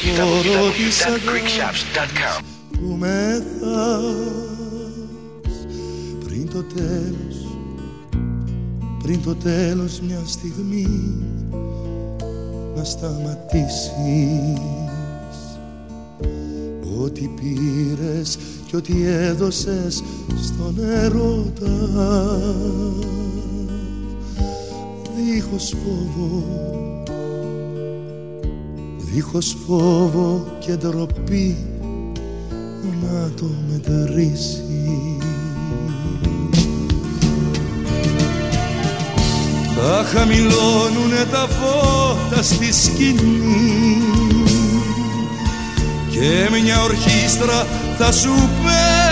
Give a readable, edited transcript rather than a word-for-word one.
www.greekshops.com. Που με θας πριν το τέλος μια στιγμή να σταματήσεις ό,τι πήρες και ό,τι έδωσες στον έρωτα, δίχως φόβο και ντροπή να το μετρήσεις. Θα χαμηλώνουνε τα φώτα στη σκηνή και μια ορχήστρα θα σου παίζει